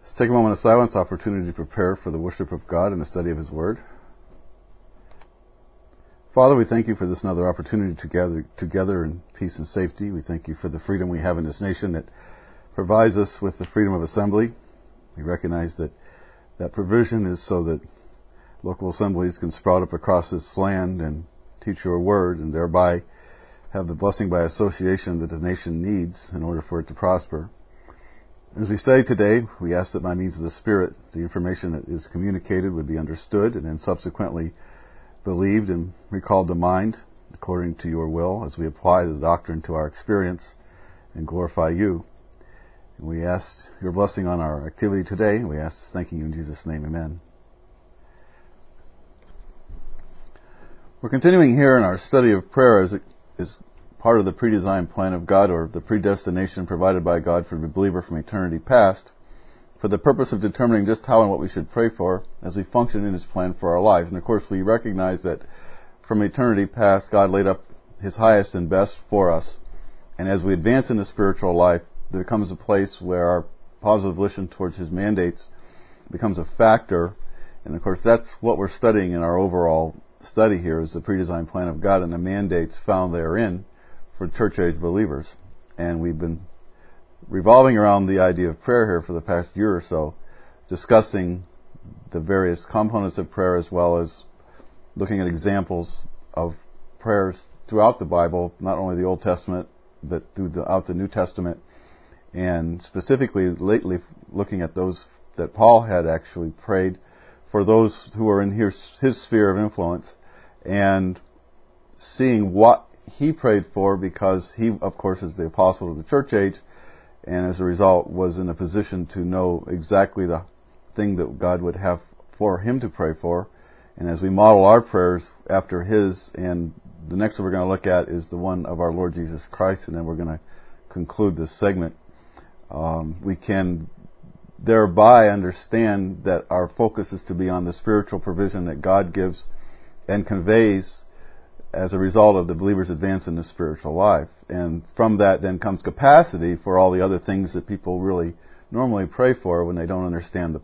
Let's take a moment of silence, opportunity to prepare for the worship of God and the study of His Word. Father, we thank You for this another opportunity to gather together in peace and safety. We thank You for the freedom we have in this nation that provides us with the freedom of assembly. We recognize that that provision is so that local assemblies can sprout up across this land and teach Your Word and thereby have the blessing by association that the nation needs in order for it to prosper. As we study today, we ask that by means of the Spirit, the information that is communicated would be understood and then subsequently believed and recalled to mind according to Your will as we apply the doctrine to our experience and glorify You. And we ask Your blessing on our activity today, and we ask thanking You in Jesus' name, amen. We're continuing here in our study of prayer as it is part of the predesigned plan of God, or the predestination provided by God for the believer from eternity past, for the purpose of determining just how and what we should pray for as we function in His plan for our lives. And of course we recognize that from eternity past God laid up His highest and best for us, and as we advance in the spiritual life there comes a place where our positive volition towards His mandates becomes a factor. And of course that's what we're studying in our overall study here, is the predesigned plan of God and the mandates found therein for church-age believers. And we've been revolving around the idea of prayer here for the past year or so, discussing the various components of prayer as well as looking at examples of prayers throughout the Bible, not only the Old Testament, but throughout the New Testament, and specifically lately looking at those that Paul had actually prayed for those who are in his sphere of influence, and seeing what he prayed for, because he, of course, is the apostle of the church age, and as a result was in a position to know exactly the thing that God would have for him to pray for. And as we model our prayers after his, and the next one we're going to look at is the one of our Lord Jesus Christ, and then we're going to conclude this segment. We can thereby understand that our focus is to be on the spiritual provision that God gives and conveys as a result of the believer's advance in the spiritual life. And from that then comes capacity for all the other things that people really normally pray for when they don't understand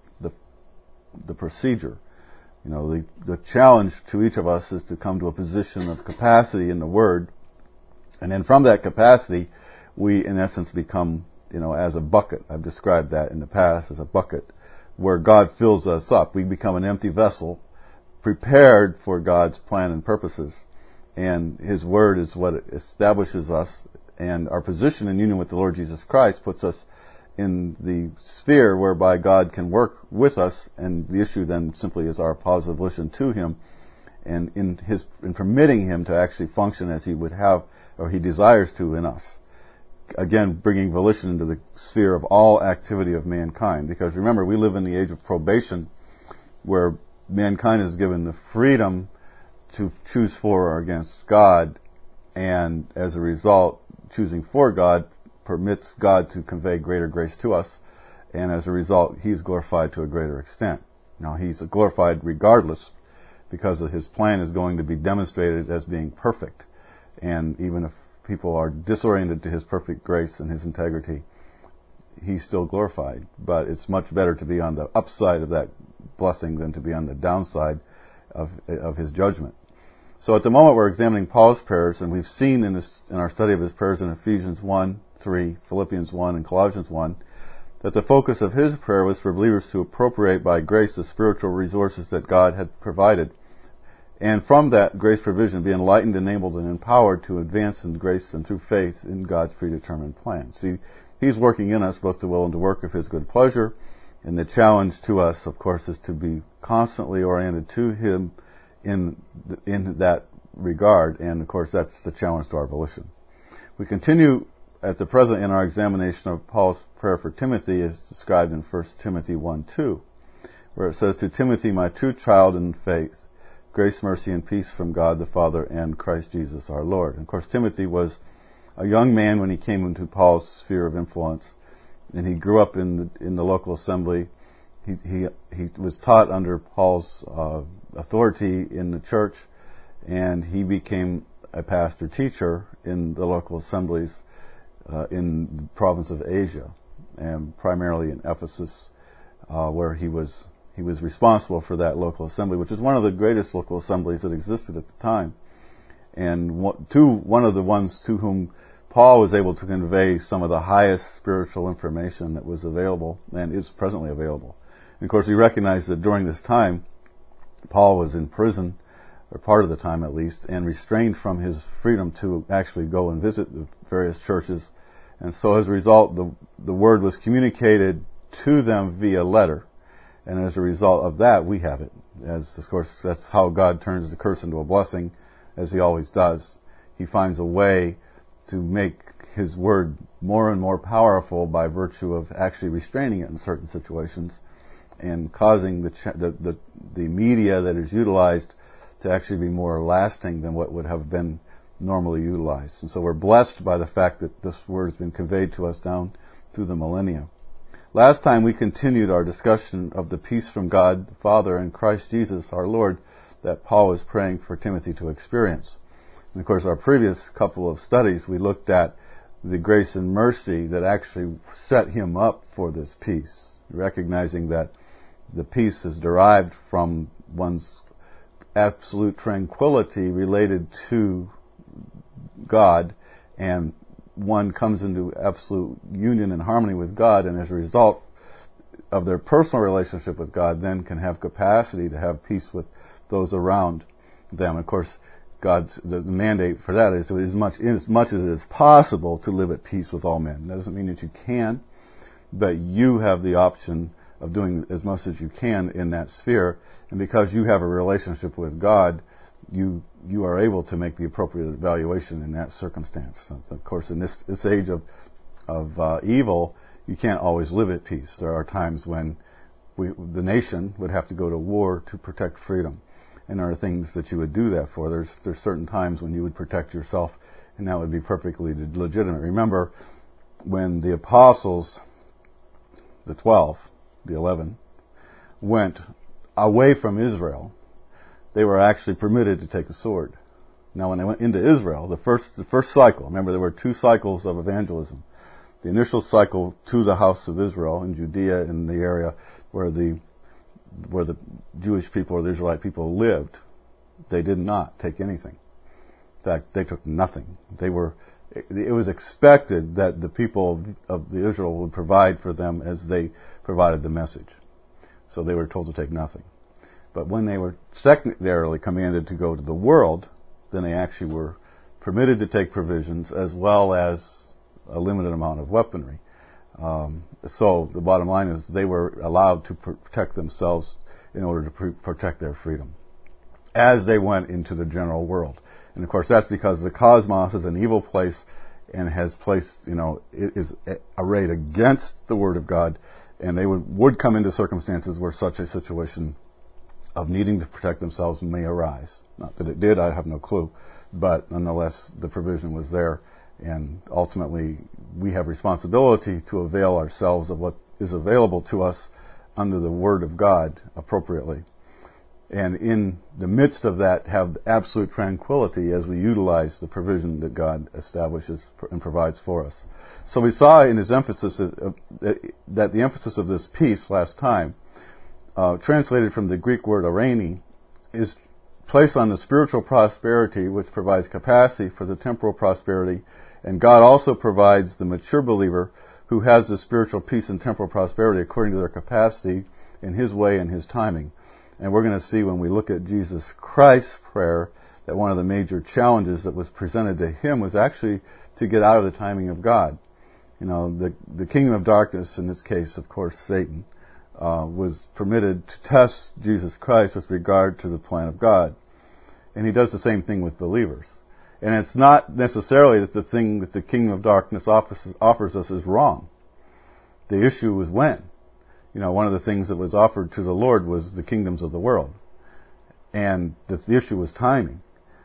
the procedure. You know, the challenge to each of us is to come to a position of capacity in the Word, and then from that capacity we in essence become, as a bucket. I've described that in the past as a bucket where God fills us up. We become an empty vessel prepared for God's plan and purposes. And His Word is what establishes us, and our position in union with the Lord Jesus Christ puts us in the sphere whereby God can work with us, and the issue then simply is our positive volition to Him, and in permitting Him to actually function as He would have, or He desires to in us. Again, bringing volition into the sphere of all activity of mankind. Because remember, we live in the age of probation, where mankind is given the freedom to choose for or against God, and as a result, choosing for God permits God to convey greater grace to us, and as a result, He's glorified to a greater extent. Now, He's glorified regardless, because His plan is going to be demonstrated as being perfect, and even if people are disoriented to His perfect grace and His integrity, He's still glorified. But it's much better to be on the upside of that blessing than to be on the downside of His judgment. So at the moment we're examining Paul's prayers, and we've seen in our study of his prayers in Ephesians 1, 3, Philippians 1, and Colossians 1, that the focus of his prayer was for believers to appropriate by grace the spiritual resources that God had provided, and from that grace provision be enlightened, enabled, and empowered to advance in grace and through faith in God's predetermined plan. See, He's working in us both to will and to work of His good pleasure, and the challenge to us, of course, is to be constantly oriented to Him in that regard, and of course that's the challenge to our volition. We continue at the present in our examination of Paul's prayer for Timothy as described in 1 Timothy 1:2, where it says, "To Timothy, my true child in faith, grace, mercy, and peace from God the Father and Christ Jesus our Lord." And of course Timothy was a young man when he came into Paul's sphere of influence, and he grew up in the local assembly. He was taught under Paul's authority in the church, and he became a pastor teacher in the local assemblies in the province of Asia. and primarily in Ephesus, where he was responsible for that local assembly, which is one of the greatest local assemblies that existed at the time, and one of the ones to whom Paul was able to convey some of the highest spiritual information that was available and is presently available. And of course, he recognized that during this time, Paul was in prison, or part of the time at least, and restrained from his freedom to actually go and visit the various churches. And so as a result, the word was communicated to them via letter. And as a result of that, we have it. As, of course, that's how God turns the curse into a blessing, as he always does. He finds a way to make his word more and more powerful by virtue of actually restraining it in certain situations and causing the media that is utilized to actually be more lasting than what would have been normally utilized. And so we're blessed by the fact that this word has been conveyed to us down through the millennia. Last time we continued our discussion of the peace from God the Father and Christ Jesus our Lord that Paul was praying for Timothy to experience. And of course, our previous couple of studies, we looked at the grace and mercy that actually set him up for this peace, recognizing that the peace is derived from one's absolute tranquility related to God, and one comes into absolute union and harmony with God, and as a result of their personal relationship with God, then can have capacity to have peace with those around them. Of course, the mandate for that is as much as it is possible to live at peace with all men. That doesn't mean that you can, but you have the option of doing as much as you can in that sphere, and because you have a relationship with God, you are able to make the appropriate evaluation in that circumstance. Of course, in this age of evil, you can't always live at peace. There are times when the nation would have to go to war to protect freedom, and there are things that you would do that for. There's certain times when you would protect yourself, and that would be perfectly legitimate. Remember, when the apostles, the 12, the 11, went away from Israel, they were actually permitted to take a sword. Now, when they went into Israel, the first cycle, remember there were 2 cycles of evangelism. The initial cycle to the house of Israel in Judea, in the area where the Jewish people or the Israelite people lived, they did not take anything. In fact, they took nothing. It was expected that the people of the Israel would provide for them as they provided the message. So they were told to take nothing. But when they were secondarily commanded to go to the world, then they actually were permitted to take provisions as well as a limited amount of weaponry. So the bottom line is they were allowed to protect themselves in order to protect their freedom as they went into the general world. And of course, that's because the cosmos is an evil place and has placed, is arrayed against the Word of God, and they would come into circumstances where such a situation of needing to protect themselves may arise. Not that it did, I have no clue, but nonetheless, the provision was there, and ultimately, we have responsibility to avail ourselves of what is available to us under the Word of God appropriately. And in the midst of that, have absolute tranquility as we utilize the provision that God establishes and provides for us. So we saw in his emphasis that the emphasis of this piece last time, translated from the Greek word eirene, is placed on the spiritual prosperity which provides capacity for the temporal prosperity, and God also provides the mature believer who has the spiritual peace and temporal prosperity according to their capacity in His way and His timing. And we're going to see when we look at Jesus Christ's prayer that one of the major challenges that was presented to Him was actually to get out of the timing of God. The kingdom of darkness, in this case, of course, Satan, was permitted to test Jesus Christ with regard to the plan of God. And he does the same thing with believers. And it's not necessarily that the thing that the kingdom of darkness offers us is wrong. The issue was when. One of the things that was offered to the Lord was the kingdoms of the world. And the issue was timing.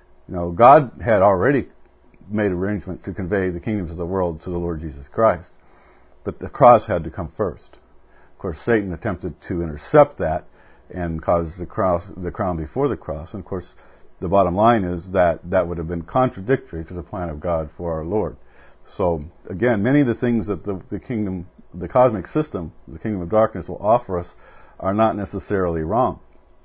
God had already made arrangement to convey the kingdoms of the world to the Lord Jesus Christ. But the cross had to come first. Of course, Satan attempted to intercept that and cause the crown before the cross. And of course, the bottom line is that would have been contradictory to the plan of God for our Lord. So, again, many of the things that the kingdom the cosmic system, the kingdom of darkness, will offer us are not necessarily wrong,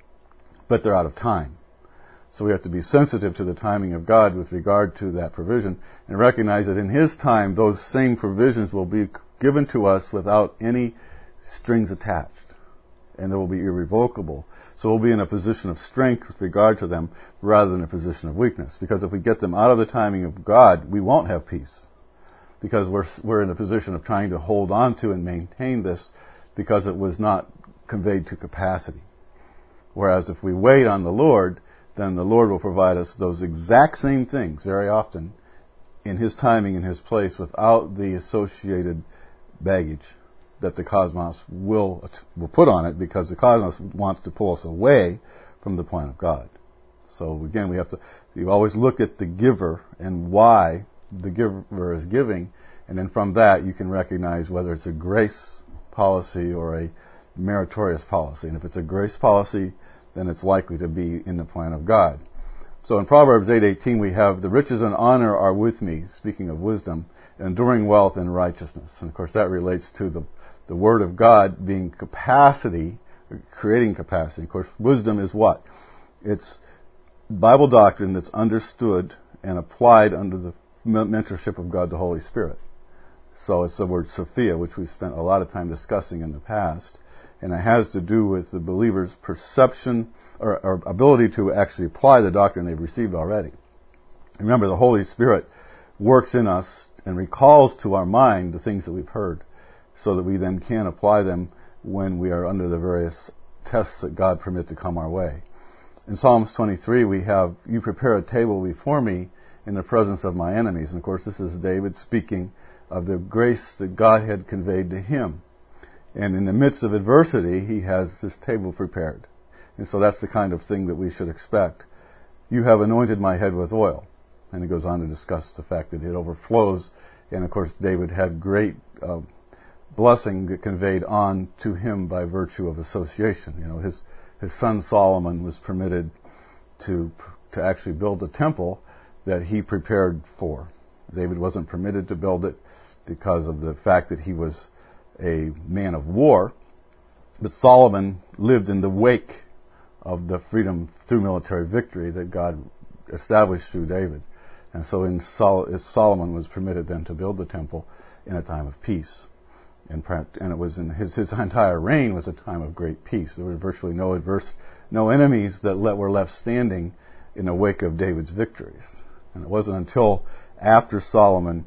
but they're out of time. So we have to be sensitive to the timing of God with regard to that provision and recognize that in His time, those same provisions will be given to us without any strings attached. And they will be irrevocable. So we'll be in a position of strength with regard to them rather than a position of weakness. Because if we get them out of the timing of God, we won't have peace. Because we're in a position of trying to hold on to and maintain this because it was not conveyed to capacity. Whereas if we wait on the Lord, then the Lord will provide us those exact same things very often in His timing, in His place, without the associated baggage that the cosmos will put on it, because the cosmos wants to pull us away from the plan of God. So again, you always look at the giver and why the giver is giving, and then from that you can recognize whether it's a grace policy or a meritorious policy. And if it's a grace policy, then it's likely to be in the plan of God. So in Proverbs 8:18 we have, the riches and honor are with me, speaking of wisdom, enduring wealth and righteousness. And of course that relates to the Word of God being capacity, creating capacity. Of course, wisdom is what? It's Bible doctrine that's understood and applied under the mentorship of God the Holy Spirit. So it's the word Sophia, which we've spent a lot of time discussing in the past. And it has to do with the believer's perception or ability to actually apply the doctrine they've received already. Remember, the Holy Spirit works in us and recalls to our mind the things that we've heard, so that we then can apply them when we are under the various tests that God permit to come our way. In Psalms 23 we have, you prepare a table before me in the presence of my enemies. And of course this is David speaking of the grace that God had conveyed to him. And in the midst of adversity, he has this table prepared. And so that's the kind of thing that we should expect. You have anointed my head with oil. And he goes on to discuss the fact that it overflows. And of course David had great blessing conveyed on to him by virtue of association. You know, his son Solomon was permitted to actually build a temple that he prepared for. David wasn't permitted to build it because of the fact that he was a man of war, but Solomon lived in the wake of the freedom through military victory that God established through David. And so Solomon was permitted then to build the temple in a time of peace. And it was in his entire reign was a time of great peace. There were virtually no enemies that were left standing in the wake of David's victories. And it wasn't until after Solomon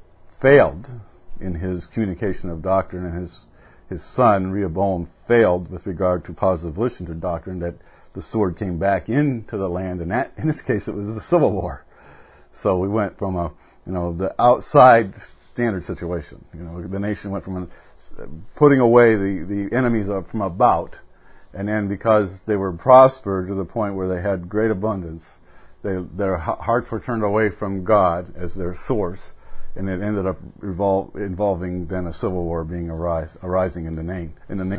failed in his communication of doctrine and his son Rehoboam failed with regard to positive volition to doctrine that the sword came back into the land, and that, in this case, it was a civil war. So we went from the outside standard situation. The nation went from putting away the enemies from about, and then because they were prospered to the point where they had great abundance, their hearts were turned away from God as their source, and it ended up involving then a civil war being arising in the name.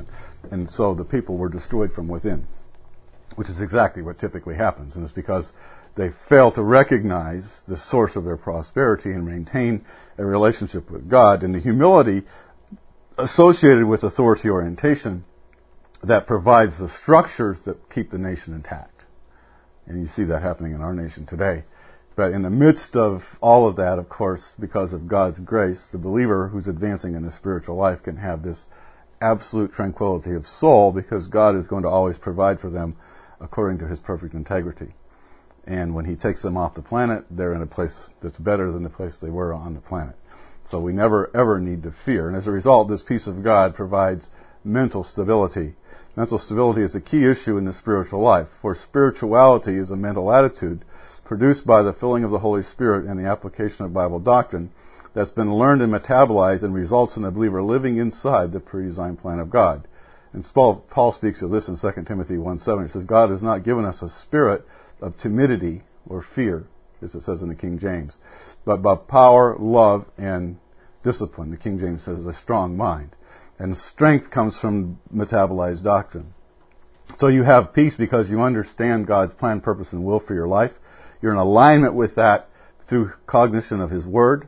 And so the people were destroyed from within, which is exactly what typically happens, and it's because they fail to recognize the source of their prosperity and maintain a relationship with God, and the humility associated with authority orientation that provides the structures that keep the nation intact. And you see that happening in our nation today. But in the midst of all of that, of course, because of God's grace, the believer who's advancing in the spiritual life can have this absolute tranquility of soul, because God is going to always provide for them according to His perfect integrity. And when He takes them off the planet, they're in a place that's better than the place they were on the planet. So we never, ever need to fear. And as a result, this peace of God provides mental stability. Mental stability is a key issue in the spiritual life, for spirituality is a mental attitude produced by the filling of the Holy Spirit and the application of Bible doctrine that's been learned and metabolized and results in the believer living inside the pre-designed plan of God. And Paul speaks of this in 2 Timothy 1:7. It says, God has not given us a spirit of timidity or fear, as it says in the King James, but by power, love, and discipline. The King James says a strong mind. And strength comes from metabolized doctrine. So you have peace because you understand God's plan, purpose, and will for your life. You're in alignment with that through cognition of His Word,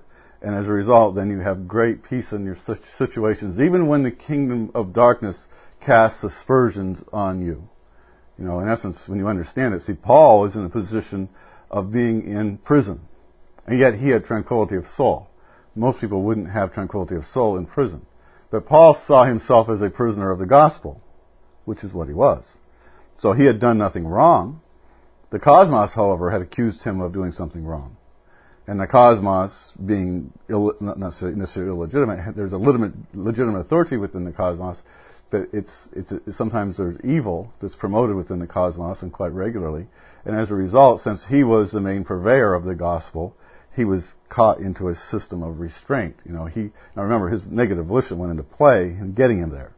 And as a result, then you have great peace in your situations, even when the kingdom of darkness casts aspersions on you. In essence, when you understand it, see, Paul is in a position of being in prison. And yet he had tranquility of soul. Most people wouldn't have tranquility of soul in prison. But Paul saw himself as a prisoner of the gospel, which is what he was. So he had done nothing wrong. The cosmos, however, had accused him of doing something wrong. And the cosmos being not necessarily illegitimate, there's a legitimate authority within the cosmos, but sometimes there's evil that's promoted within the cosmos, and quite regularly. And as a result, since he was the main purveyor of the gospel, he was caught into a system of restraint. Now remember, his negative volition went into play in getting him there.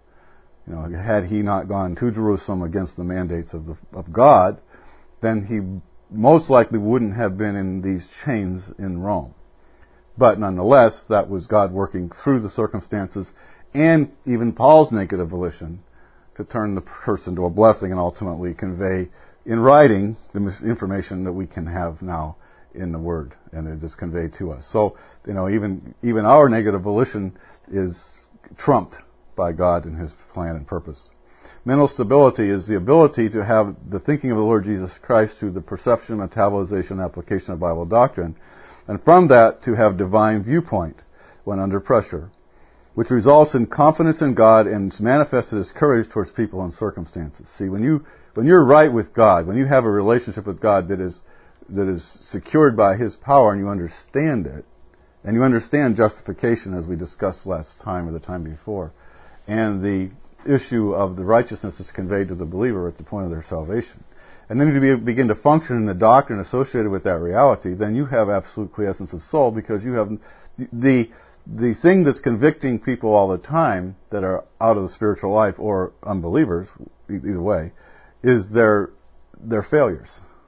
Had he not gone to Jerusalem against the mandates of God, then he most likely wouldn't have been in these chains in Rome. But nonetheless, that was God working through the circumstances and even Paul's negative volition to turn the person to a blessing and ultimately convey in writing the information that we can have now in the Word, and it is conveyed to us. So, even our negative volition is trumped by God and His plan and purpose. Mental stability is the ability to have the thinking of the Lord Jesus Christ through the perception, metabolization, and application of Bible doctrine, and from that to have divine viewpoint when under pressure, which results in confidence in God and is manifested as courage towards people and circumstances. See, when you're right with God, when you have a relationship with God that is secured by His power, and you understand it, and you understand justification as we discussed last time or the time before, and the issue of the righteousness that's conveyed to the believer at the point of their salvation, and then you begin to function in the doctrine associated with that reality, then you have absolute quiescence of soul, because you have the thing that's convicting people all the time that are out of the spiritual life or unbelievers, either way, is their failures.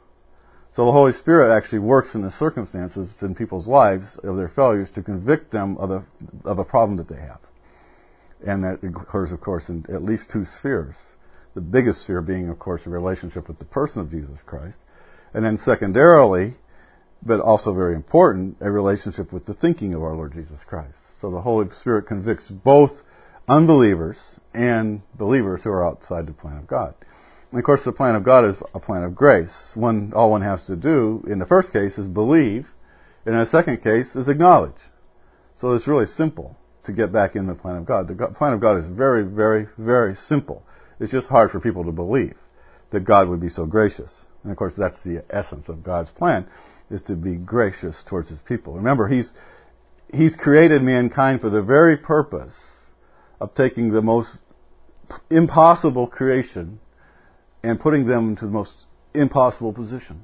So the Holy Spirit actually works in the circumstances in people's lives of their failures to convict them of a problem that they have. And that occurs, of course, in at least two spheres. The biggest sphere being, of course, a relationship with the person of Jesus Christ. And then secondarily, but also very important, a relationship with the thinking of our Lord Jesus Christ. So the Holy Spirit convicts both unbelievers and believers who are outside the plan of God. And of course, the plan of God is a plan of grace. All one has to do, in the first case, is believe, and in the second case, is acknowledge. So it's really simple to get back in the plan of God. The plan of God is very, very, very simple. It's just hard for people to believe that God would be so gracious. And of course, that's the essence of God's plan, is to be gracious towards His people. Remember, He's created mankind for the very purpose of taking the most impossible creation and putting them into the most impossible position.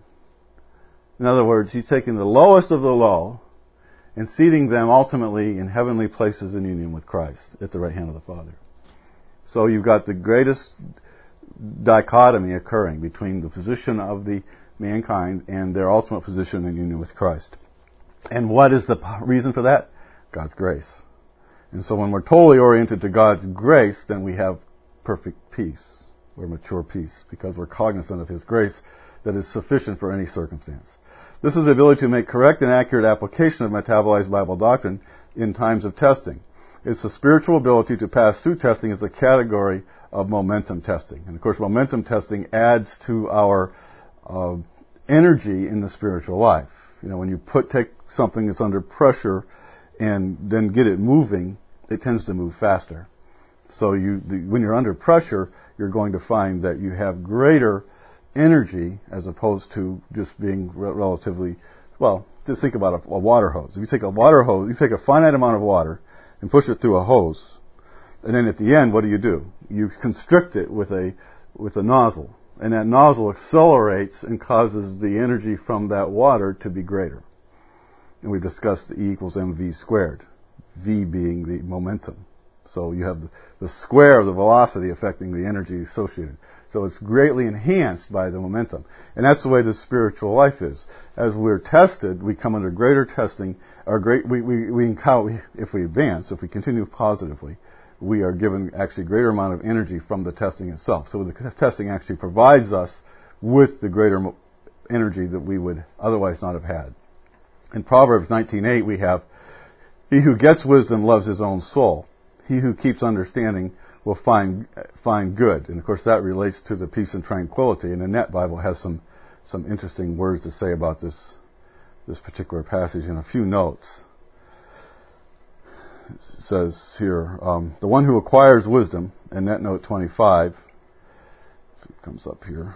In other words, He's taking the lowest of the low and seating them ultimately in heavenly places in union with Christ at the right hand of the Father. So you've got the greatest dichotomy occurring between the position of the mankind and their ultimate position in union with Christ. And what is the reason for that? God's grace. And so when we're totally oriented to God's grace, then we have perfect peace, or mature peace, because we're cognizant of His grace that is sufficient for any circumstance. This is the ability to make correct and accurate application of metabolized Bible doctrine in times of testing. It's the spiritual ability to pass through testing as a category of momentum testing. And of course, momentum testing adds to our energy in the spiritual life. When you take something that's under pressure and then get it moving, it tends to move faster. So when you're under pressure, you're going to find that you have greater energy as opposed to just being relatively, just think about a water hose. If you take a water hose, you take a finite amount of water and push it through a hose, and then at the end, what do? You constrict it with a nozzle, and that nozzle accelerates and causes the energy from that water to be greater. And we've discussed the E equals mv squared, V being the momentum. So you have the square of the velocity affecting the energy associated. So it's greatly enhanced by the momentum. And that's the way the spiritual life is. As we're tested, we come under greater testing. We encounter, if we advance, if we continue positively, we are given actually greater amount of energy from the testing itself. So the testing actually provides us with the greater energy that we would otherwise not have had. In Proverbs 19:8 we have, He who gets wisdom loves his own soul. He who keeps understanding will find good. And of course that relates to the peace and tranquility. And the Net Bible has some interesting words to say about this particular passage in a few notes. It says here, the one who acquires wisdom, in Net Note 25, if it comes up here,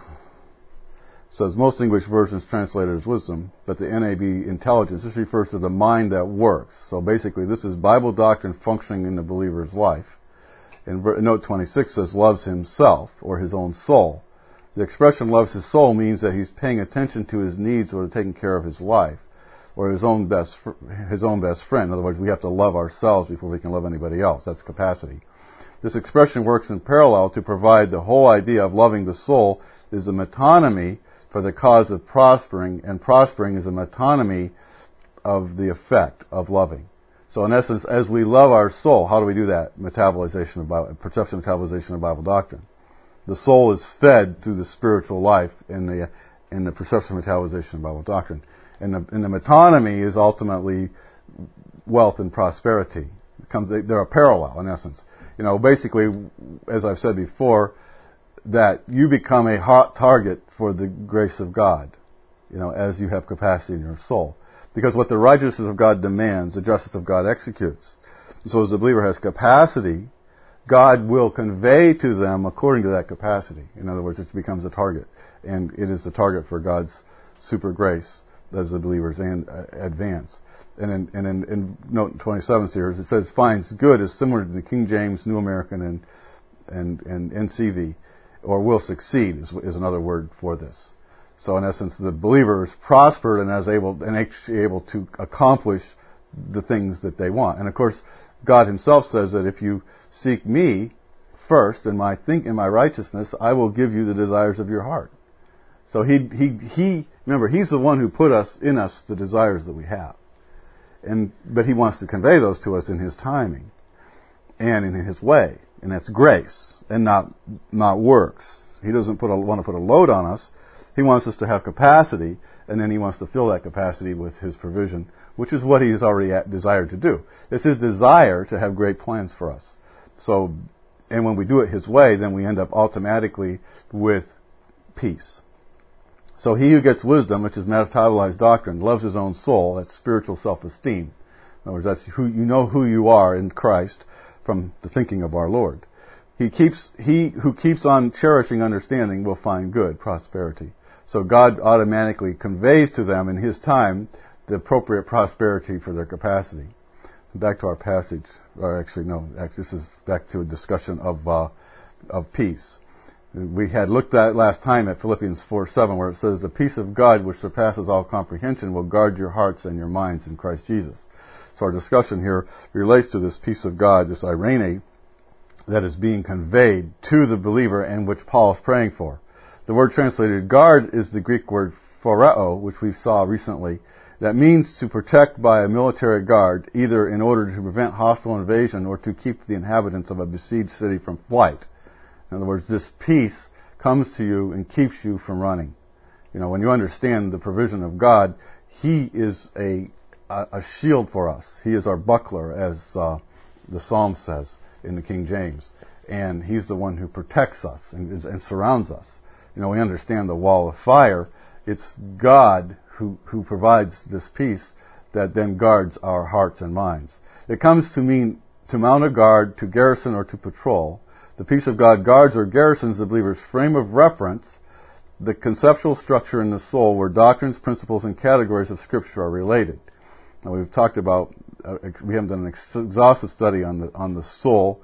says most English versions translate it as wisdom, but the NAB intelligence, this refers to the mind that works. So basically this is Bible doctrine functioning in the believer's life. And Note 26 says loves himself or his own soul. The expression loves his soul means that he's paying attention to his needs or taking care of his life or his own best friend. In other words, we have to love ourselves before we can love anybody else. That's capacity. This expression works in parallel to provide the whole idea of loving the soul is a metonymy for the cause of prospering, and prospering is a metonymy of the effect of loving. So in essence, as we love our soul, how do we do that? Perception metabolization of Bible doctrine. The soul is fed through the spiritual life in the perception metabolization of Bible doctrine. And the metonymy is ultimately wealth and prosperity. They're a parallel in essence. Basically, as I've said before, that you become a hot target for the grace of God, as you have capacity in your soul. Because what the righteousness of God demands, the justice of God executes. So as the believer has capacity, God will convey to them according to that capacity. In other words, it becomes a target. And it is the target for God's super grace as the believers advance. And in Note 27 here, it says, finds good is similar to the King James, New American, and NCV, or will succeed is another word for this. So in essence, the believer is prospered and actually able to accomplish the things that they want. And of course, God himself says that if you seek me first in my righteousness, I will give you the desires of your heart. So he remember, he's the one who put in us the desires that we have. But he wants to convey those to us in his timing and in his way. And that's grace and not works. He doesn't want to put a load on us. He wants us to have capacity, and then he wants to fill that capacity with his provision, which is what he has already desired to do. It's his desire to have great plans for us. So, and when we do it his way, then we end up automatically with peace. So he who gets wisdom, which is metabolized doctrine, loves his own soul. That's spiritual self-esteem. In other words, that's who you are in Christ from the thinking of our Lord. He who keeps on cherishing understanding will find good, prosperity. So God automatically conveys to them in his time the appropriate prosperity for their capacity. Back to our passage, this is back to a discussion of peace. We had looked at last time at Philippians 4:7, where it says, the peace of God which surpasses all comprehension will guard your hearts and your minds in Christ Jesus. So our discussion here relates to this peace of God, this irene, that is being conveyed to the believer and which Paul is praying for. The word translated guard is the Greek word phoreo, which we saw recently, that means to protect by a military guard, either in order to prevent hostile invasion or to keep the inhabitants of a besieged city from flight. In other words, this peace comes to you and keeps you from running. When you understand the provision of God, he is a shield for us. He is our buckler, as the Psalm says in the King James. And he's the one who protects us and surrounds us. We understand the wall of fire. It's God who provides this peace that then guards our hearts and minds. It comes to mean to mount a guard, to garrison, or to patrol. The peace of God guards or garrisons the believer's frame of reference, the conceptual structure in the soul where doctrines, principles, and categories of Scripture are related. Now we've talked about, we haven't done an exhaustive study on the soul,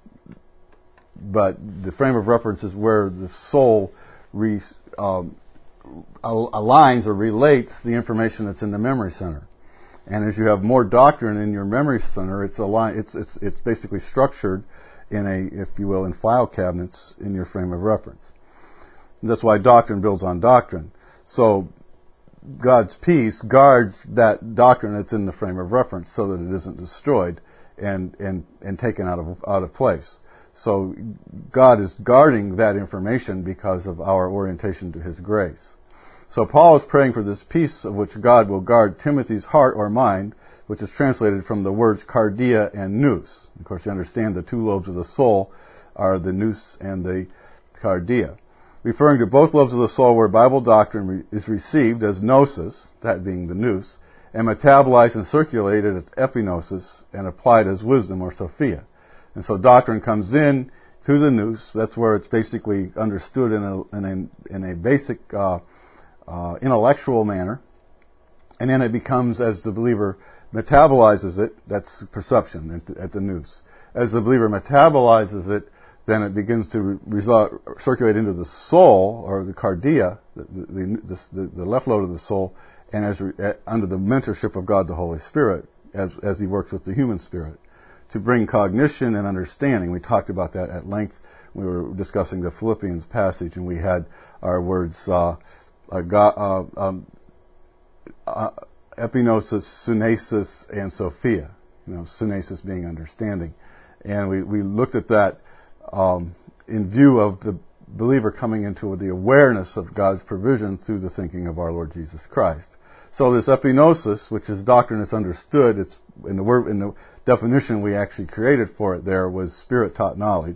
but the frame of reference is where the soul aligns or relates the information that's in the memory center. And as you have more doctrine in your memory center, it's basically structured in file cabinets in your frame of reference. And that's why doctrine builds on doctrine. So God's peace guards that doctrine that's in the frame of reference so that it isn't destroyed and taken out of place. So God is guarding that information because of our orientation to his grace. So Paul is praying for this peace of which God will guard Timothy's heart or mind, which is translated from the words cardia and nous. Of course, you understand the two lobes of the soul are the nous and the cardia. Referring to both lobes of the soul where Bible doctrine is received as gnosis, that being the nous, and metabolized and circulated as epignosis and applied as wisdom or Sophia. And so doctrine comes in to the nous. That's where it's basically understood in a basic intellectual manner. And then it becomes, as the believer metabolizes it, that's perception at the nous. As the believer metabolizes it, then it begins to circulate into the soul, or the cardia, the left lobe of the soul, and under the mentorship of God the Holy Spirit, as He works with the human spirit, to bring cognition and understanding. We talked about that at length. We were discussing the Philippians passage, and we had our words epignosis, sunesis, and Sophia. Sunesis being understanding. And we looked at that in view of the believer coming into the awareness of God's provision through the thinking of our Lord Jesus Christ. So this epignosis, which is doctrine that's understood, it's in the definition we actually created for it there was Spirit-taught knowledge,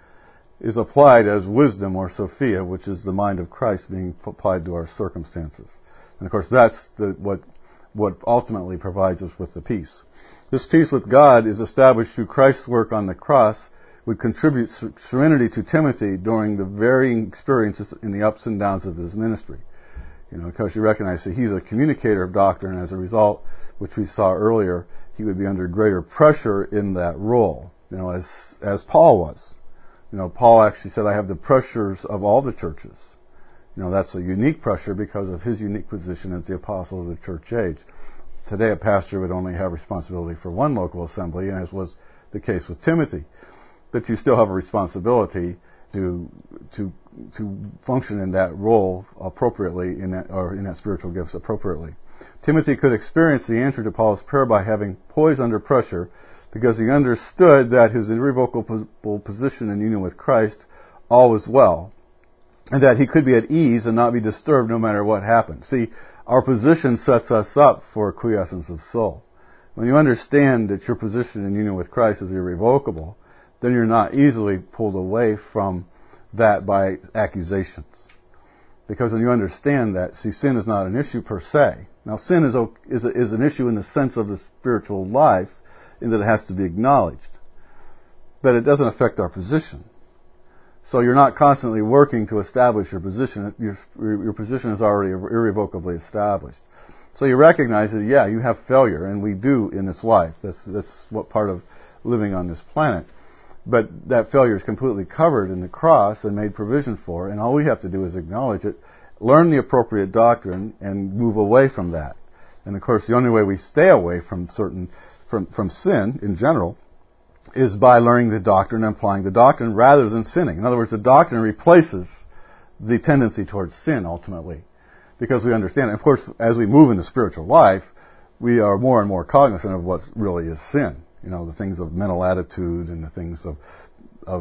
is applied as wisdom or Sophia, which is the mind of Christ being applied to our circumstances. And of course that's what ultimately provides us with the peace. This peace with God is established through Christ's work on the cross, would contribute serenity to Timothy during the varying experiences in the ups and downs of his ministry. Because you recognize that he's a communicator of doctrine, and as a result, which we saw earlier, he would be under greater pressure in that role, as Paul was. Paul actually said, I have the pressures of all the churches. That's a unique pressure because of his unique position as the apostle of the church age. Today, a pastor would only have responsibility for one local assembly, and as was the case with Timothy. But you still have a responsibility to function in that role appropriately, in that spiritual gifts appropriately. Timothy could experience the answer to Paul's prayer by having poise under pressure, because he understood that his irrevocable position in union with Christ all was well, and that he could be at ease and not be disturbed no matter what happened. See, our position sets us up for quiescence of soul. When you understand that your position in union with Christ is irrevocable, then you're not easily pulled away from that by accusations. Because when you understand that, see, sin is not an issue per se. Now, sin is an issue in the sense of the spiritual life, in that it has to be acknowledged. But it doesn't affect our position. So you're not constantly working to establish your position. Your position is already irrevocably established. So you recognize that, yeah, you have failure, and we do in this life. That's what part of living on this planet. But that failure is completely covered in the cross and made provision for, and all we have to do is acknowledge it, learn the appropriate doctrine, and move away from that. And of course, the only way we stay away from sin in general is by learning the doctrine and applying the doctrine rather than sinning. In other words, the doctrine replaces the tendency towards sin ultimately, because we understand it. Of course, as we move into spiritual life, we are more and more cognizant of what really is sin. The things of mental attitude and the things that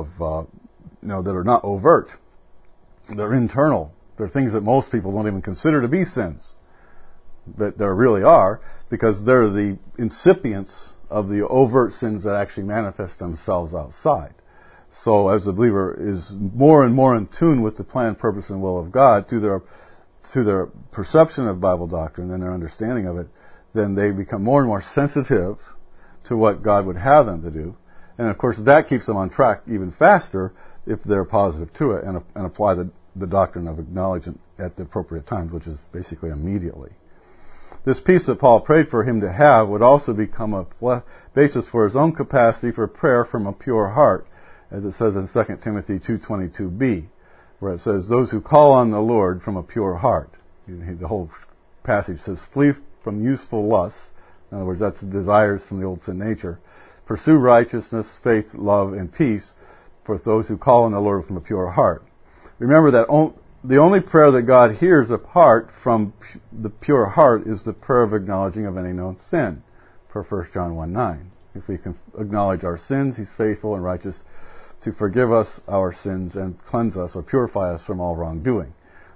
are not overt. They're internal. They're things that most people don't even consider to be sins, but there really are, because they're the incipients of the overt sins that actually manifest themselves outside. So as the believer is more and more in tune with the plan, purpose, and will of God through their perception of Bible doctrine and their understanding of it, then they become more and more sensitive to what God would have them to do. And of course that keeps them on track even faster if they're positive to it and apply the doctrine of acknowledgement at the appropriate times, which is basically immediately. This peace that Paul prayed for him to have would also become a basis for his own capacity for prayer from a pure heart, as it says in 2 Timothy 2:22b, where it says, those who call on the Lord from a pure heart. The whole passage says, flee from useful lusts. In other words, that's desires from the old sin nature. Pursue righteousness, faith, love, and peace for those who call on the Lord from a pure heart. Remember that the only prayer that God hears apart from the pure heart is the prayer of acknowledging of any known sin, per 1 John 1:9. If we can acknowledge our sins, He's faithful and righteous to forgive us our sins and cleanse us or purify us from all wrongdoing.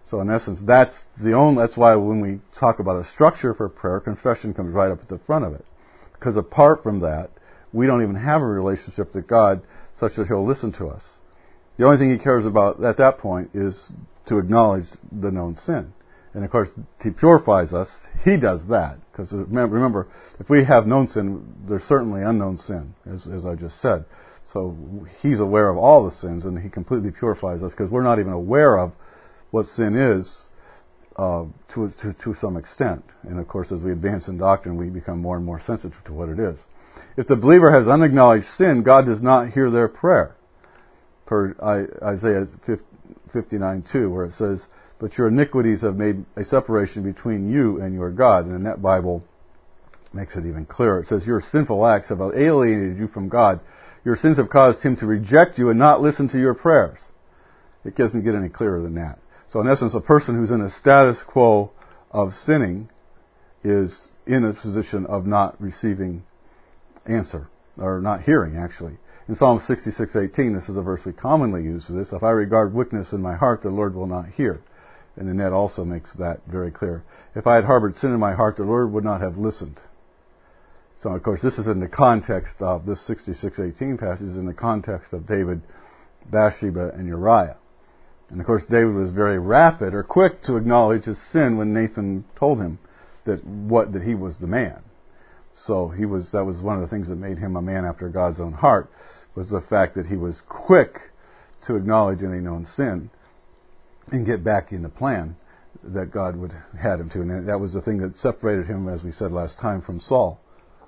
So in essence, that's why when we talk about a structure for prayer, confession comes right up at the front of it. Because apart from that, we don't even have a relationship with God such that He'll listen to us. The only thing He cares about at that point is to acknowledge the known sin. And of course, He purifies us. He does that. Because remember, if we have known sin, there's certainly unknown sin, as I just said. So He's aware of all the sins, and He completely purifies us, because we're not even aware of what sin is to some extent. And of course, as we advance in doctrine, we become more and more sensitive to what it is. If the believer has unacknowledged sin, God does not hear their prayer. Per Isaiah 59:2, where it says, "But your iniquities have made a separation between you and your God." And the Net Bible makes it even clearer. It says, "Your sinful acts have alienated you from God. Your sins have caused Him to reject you and not listen to your prayers." It doesn't get any clearer than that. So in essence, a person who's in a status quo of sinning is in a position of not receiving answer, or not hearing, actually. In Psalm 66:18, this is a verse we commonly use for this. "If I regard wickedness in my heart, the Lord will not hear." And the Net also makes that very clear. "If I had harbored sin in my heart, the Lord would not have listened." So of course, this is in the context of this 66:18 passage, in the context of David, Bathsheba, and Uriah. And of course, David was very rapid or quick to acknowledge his sin when Nathan told him that he was the man. So that was one of the things that made him a man after God's own heart, was the fact that he was quick to acknowledge any known sin and get back in the plan that God would had him to. And that was the thing that separated him, as we said last time, from Saul.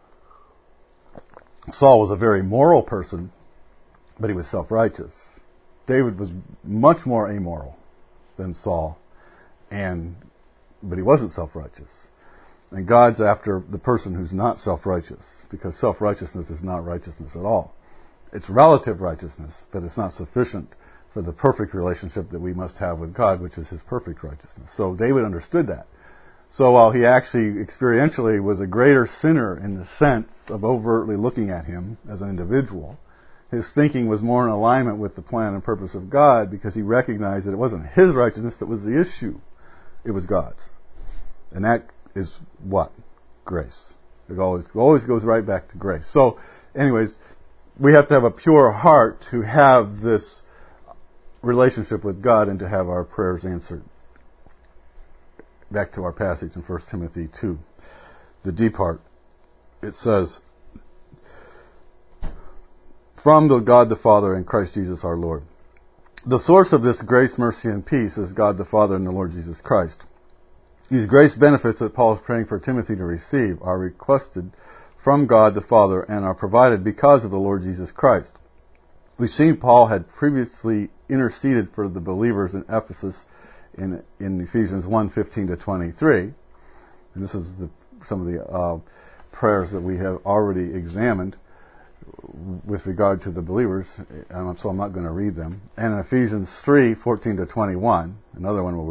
Saul was a very moral person, but he was self-righteous. David was much more amoral than Saul, but he wasn't self-righteous. And God's after the person who's not self-righteous, because self-righteousness is not righteousness at all. It's relative righteousness, but it's not sufficient for the perfect relationship that we must have with God, which is His perfect righteousness. So David understood that. So while he actually experientially was a greater sinner in the sense of overtly looking at him as an individual, his thinking was more in alignment with the plan and purpose of God, because he recognized that it wasn't his righteousness that was the issue. It was God's. And that is what? Grace. It always goes right back to grace. So, anyways, we have to have a pure heart to have this relationship with God and to have our prayers answered. Back to our passage in 1 Timothy 2, the D part. It says, "From the God the Father and Christ Jesus our Lord." The source of this grace, mercy, and peace is God the Father and the Lord Jesus Christ. These grace benefits that Paul is praying for Timothy to receive are requested from God the Father and are provided because of the Lord Jesus Christ. We've seen Paul had previously interceded for the believers in Ephesus in Ephesians 1:15-23. And this is some of the prayers that we have already examined with regard to the believers, so I'm not going to read them. And in Ephesians 3:14-21, another one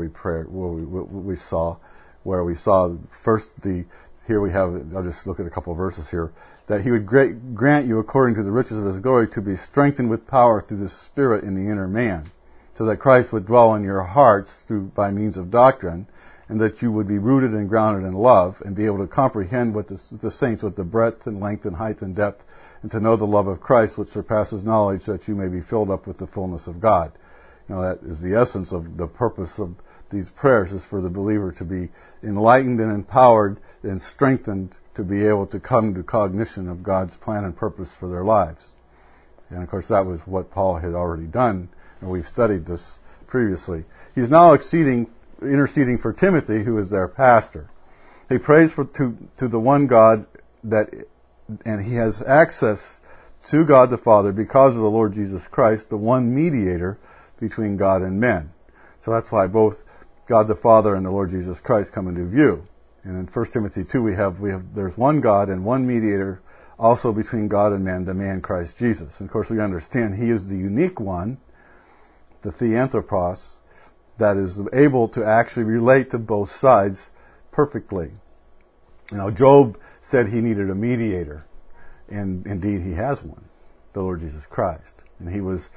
where we saw first here we have, I'll just look at a couple of verses here, that He would grant you according to the riches of His glory to be strengthened with power through the Spirit in the inner man, so that Christ would dwell in your hearts by means of doctrine, and that you would be rooted and grounded in love, and be able to comprehend with the saints what the breadth and length and height and depth, and to know the love of Christ which surpasses knowledge, that you may be filled up with the fullness of God. That is the essence of the purpose of these prayers, is for the believer to be enlightened and empowered and strengthened to be able to come to cognition of God's plan and purpose for their lives. And of course that was what Paul had already done, and we've studied this previously. He's now interceding for Timothy, who is their pastor. He prays to the one God, and he has access to God the Father because of the Lord Jesus Christ, the one mediator between God and men. So that's why both God the Father and the Lord Jesus Christ come into view. And in 1 Timothy 2 there's one God and one mediator also between God and man, the man Christ Jesus. And of course we understand He is the unique one, the Theanthropos, that is able to actually relate to both sides perfectly. Job said he needed a mediator, and indeed he has one, the Lord Jesus Christ. And he was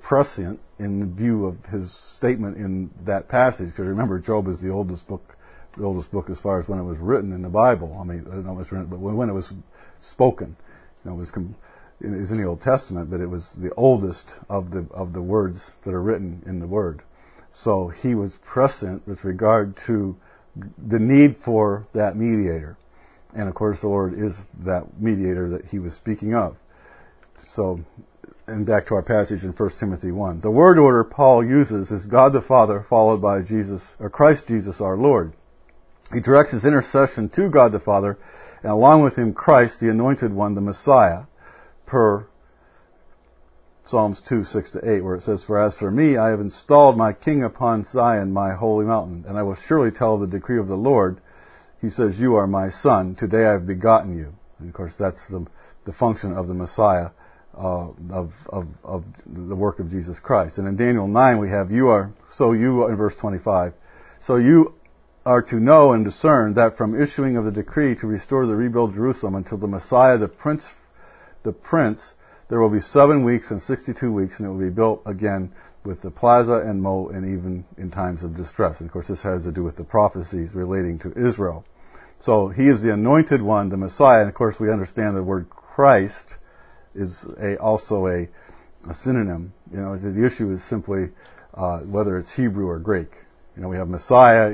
prescient in view of his statement in that passage. Because remember, Job is the oldest book as far as when it was written in the Bible. I mean, not when it was written, but when it was spoken. It was in the Old Testament, but it was the oldest of the words that are written in the Word. So he was prescient with regard to the need for that mediator. And of course the Lord is that mediator that he was speaking of. So, and back to our passage in 1 Timothy 1. The word order Paul uses is God the Father followed by Jesus, or Christ Jesus our Lord. He directs his intercession to God the Father, and along with him Christ, the Anointed One, the Messiah, per Psalms 2, 6-8, where it says, "For as for me, I have installed my king upon Zion, my holy mountain, and I will surely tell the decree of the Lord. He says, you are my son. Today I have begotten you." And of course, that's the function of the Messiah, of the work of Jesus Christ. And in Daniel 9, we have, in verse 25, "So you are to know and discern that from issuing of the decree to restore the rebuild Jerusalem until the Messiah, the Prince, there will be 7 weeks and 62 weeks, and it will be built again with the plaza and moat, and even in times of distress." And of course, this has to do with the prophecies relating to Israel. So he is the Anointed One, the Messiah. And of course, we understand the word Christ is also a synonym. The issue is simply whether it's Hebrew or Greek. We have Messiah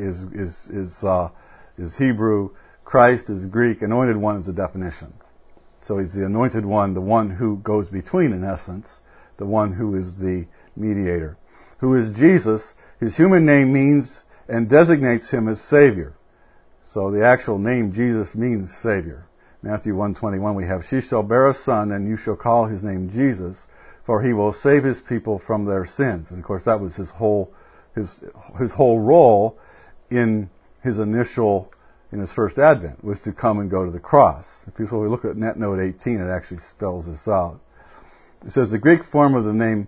is Hebrew, Christ is Greek, Anointed One is a definition. So he's the Anointed One, the one who goes between, in essence, the one who is the mediator. Who is Jesus? His human name means and designates him as Savior. So the actual name Jesus means Savior. Matthew 1:21 we have, "She shall bear a son, and you shall call his name Jesus, for he will save his people from their sins." And of course that was his whole role in his first advent, was to come and go to the cross. So we look at Note 18, it actually spells this out. It says the Greek form of the name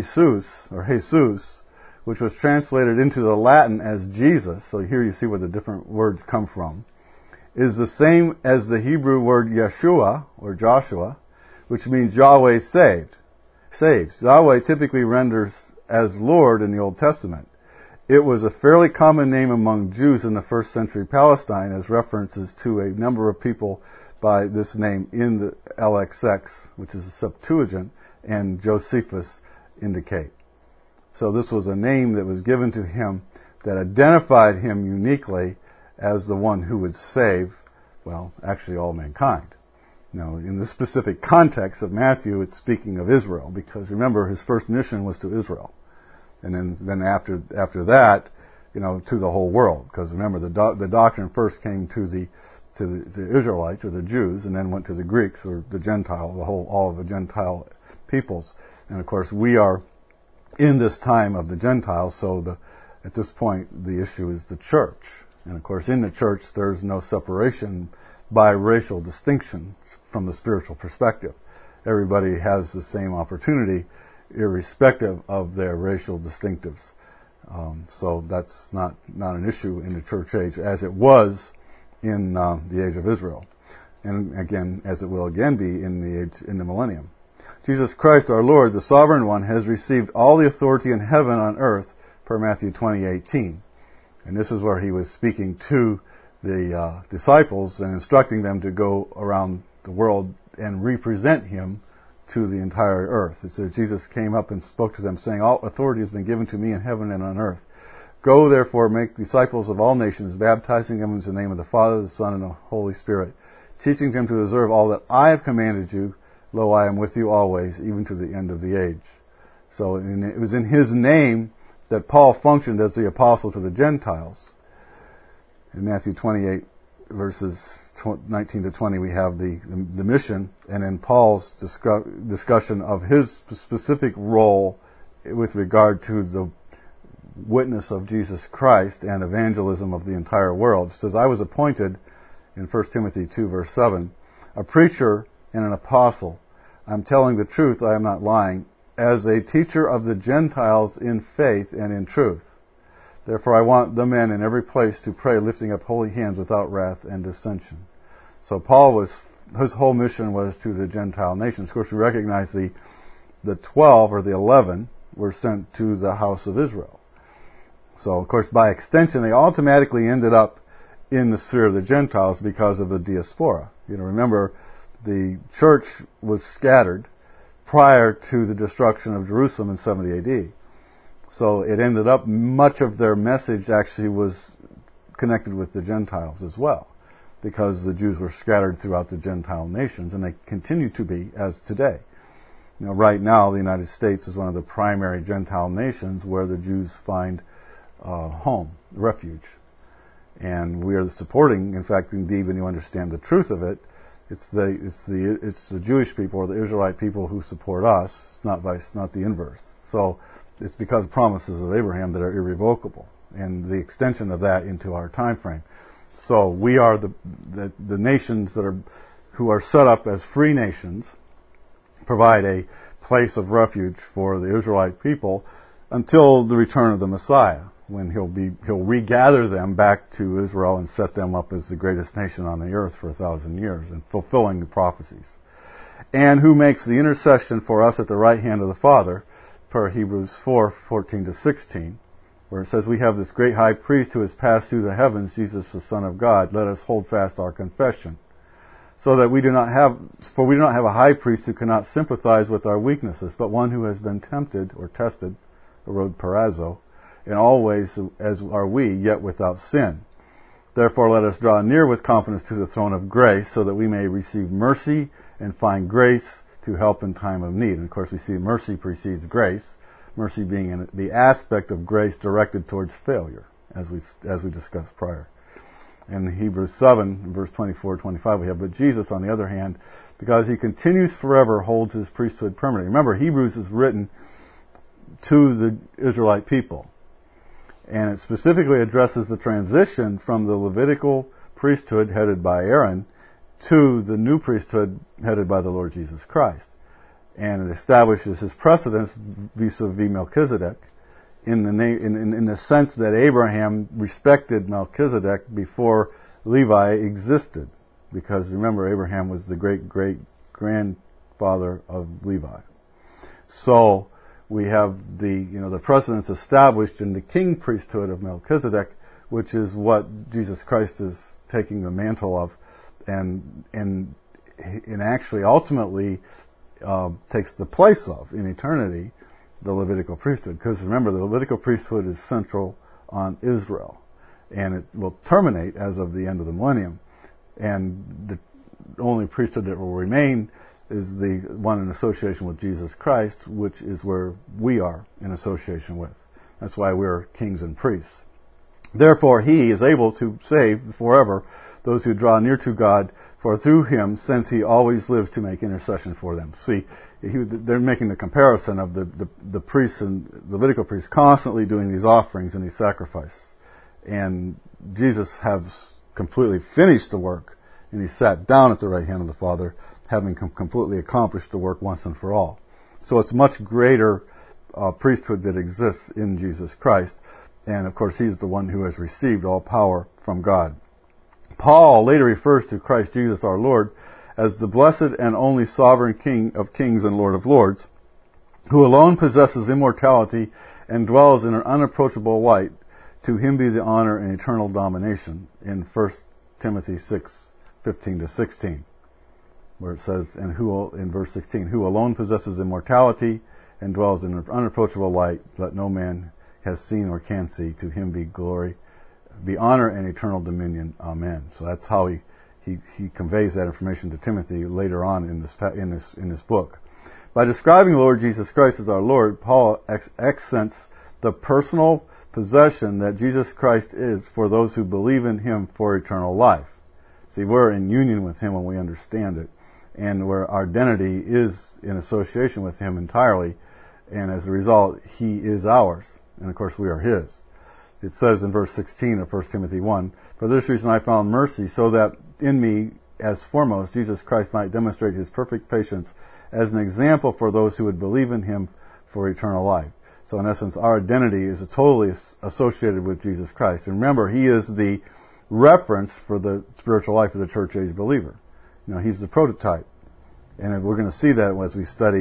Jesus, which was translated into the Latin as Jesus, so here you see where the different words come from, is the same as the Hebrew word Yeshua, or Joshua, which means Yahweh saves. Yahweh typically renders as Lord in the Old Testament. It was a fairly common name among Jews in the first century Palestine, as references to a number of people by this name in the LXX, which is the Septuagint, and Josephus indicate. So this was a name that was given to him that identified him uniquely as the one who would save, actually all mankind. Now, in the specific context of Matthew, it's speaking of Israel, because remember, his first mission was to Israel. And then after that, to the whole world. Because remember, the doctrine first came to the Israelites, or the Jews, and then went to the Greeks, or the Gentile, all of the Gentile peoples. And of course, we are in this time of the Gentiles, so at this point, the issue is the church. And of course, in the church, there's no separation by racial distinction from the spiritual perspective. Everybody has the same opportunity, irrespective of their racial distinctives. So that's not an issue in the church age, as it was in the age of Israel, and again, as it will again be in the millennium. Jesus Christ, our Lord, the Sovereign One, has received all the authority in heaven and on earth, per Matthew 20:18. And this is where he was speaking to the disciples and instructing them to go around the world and represent him to the entire earth. It says, Jesus came up and spoke to them, saying, "All authority has been given to me in heaven and on earth. Go, therefore, make disciples of all nations, baptizing them in the name of the Father, the Son, and the Holy Spirit, teaching them to observe all that I have commanded you. Lo, I am with you always, even to the end of the age." So it was in his name that Paul functioned as the apostle to the Gentiles. In Matthew 28, verses 19 to 20, we have the mission, and in Paul's discussion of his specific role with regard to the witness of Jesus Christ and evangelism of the entire world. It says, "I was appointed," in 1 Timothy 2, verse 7, "a preacher and an apostle. I'm telling the truth, I am not lying, as a teacher of the Gentiles in faith and in truth. Therefore I want the men in every place to pray, lifting up holy hands without wrath and dissension." So his whole mission was to the Gentile nations. Of course, we recognize the 12 or the 11, were sent to the house of Israel. So, of course, by extension, they automatically ended up in the sphere of the Gentiles because of the diaspora. Remember, the church was scattered prior to the destruction of Jerusalem in 70 AD. So it ended up, much of their message actually was connected with the Gentiles as well, because the Jews were scattered throughout the Gentile nations, and they continue to be as today. Right now, the United States is one of the primary Gentile nations where the Jews find home, refuge. And we are supporting, in fact, indeed, when you understand the truth of it, it's the Jewish people or the Israelite people who support us, not the inverse. So it's because of promises of Abraham that are irrevocable, and the extension of that into our time frame. So we are the nations who are set up as free nations, provide a place of refuge for the Israelite people until the return of the Messiah, when he'll regather them back to Israel and set them up as the greatest nation on the earth for 1,000 years, and fulfilling the prophecies. And who makes the intercession for us at the right hand of the Father, per Hebrews 4:14-16, where it says, "We have this great high priest who has passed through the heavens, Jesus the Son of God. Let us hold fast our confession. So that we do not have a high priest who cannot sympathize with our weaknesses, but one who has been tempted," or tested, erod parazo, "in all ways as are we, yet without sin. Therefore let us draw near with confidence to the throne of grace, so that we may receive mercy and find grace to help in time of need." And of course we see mercy precedes grace, mercy being the aspect of grace directed towards failure, as we discussed prior. In Hebrews 7, verse 24-25, we have, "But Jesus, on the other hand, because he continues forever, holds his priesthood permanently." Remember, Hebrews is written to the Israelite people, and it specifically addresses the transition from the Levitical priesthood headed by Aaron to the new priesthood headed by the Lord Jesus Christ. And it establishes his precedence vis-a-vis Melchizedek, in the sense that Abraham respected Melchizedek before Levi existed, because remember, Abraham was the great-great-grandfather of Levi. So we have the precedence established in the king priesthood of Melchizedek, which is what Jesus Christ is taking the mantle of, and actually ultimately takes the place of in eternity the Levitical priesthood. Because remember, the Levitical priesthood is central on Israel, and it will terminate as of the end of the millennium. And the only priesthood that will remain is the one in association with Jesus Christ, which is where we are in association with. That's why we're kings and priests. Therefore, he is able to save forever those who draw near to God, for through him, since he always lives to make intercession for them. See, they're making the comparison of the priests and Levitical priests constantly doing these offerings and these sacrifices. And Jesus has completely finished the work, and he sat down at the right hand of the Father, having completely accomplished the work once and for all. So it's much greater priesthood that exists in Jesus Christ. And of course, he's the one who has received all power from God. Paul later refers to Christ Jesus our Lord as the blessed and only sovereign King of kings and Lord of lords, who alone possesses immortality and dwells in an unapproachable light. To him be the honor and eternal domination, in 1 Timothy 6:15-16, where it says, in verse 16, "Who alone possesses immortality and dwells in an unapproachable light, let no man has seen or can see. To him be glory, be honor and eternal dominion. Amen." So that's how he conveys that information to Timothy later on in this book. By describing the Lord Jesus Christ as our Lord, Paul accents the personal possession that Jesus Christ is for those who believe in him for eternal life. See, we're in union with him when we understand it, and where our identity is in association with him entirely, and as a result, he is ours, and of course we are his. It says in verse 16 of 1 Timothy 1, "For this reason I found mercy, so that in me, as foremost, Jesus Christ might demonstrate his perfect patience as an example for those who would believe in him for eternal life." So in essence, our identity is totally associated with Jesus Christ. And remember, he is the reference for the spiritual life of the church age believer. He's the prototype. And we're going to see that as we study